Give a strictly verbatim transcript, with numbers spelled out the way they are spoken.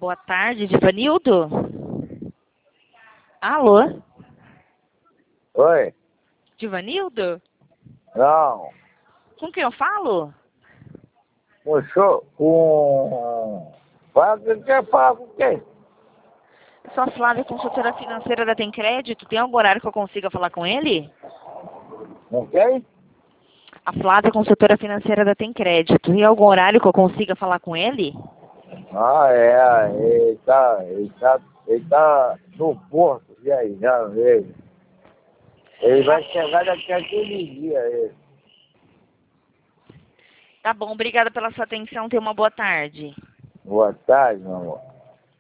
Boa tarde, Divanildo? Alô? Oi? Divanildo? Não. Com quem eu falo? O senhor, com... Fala, você quer falar com quem? Eu sou a Flávia, consultora financeira da Tem Crédito. Tem algum horário que eu consiga falar com ele? Com quem? A Flávia, consultora financeira da Tem Crédito. Tem algum horário que eu consiga falar com ele? Ah, é, ele tá, ele tá, ele tá no porto, e aí, já veio. Ele vai chegar daqui a quinze dias, ele. Tá bom, obrigada pela sua atenção. Tenha uma boa tarde. Boa tarde, meu amor.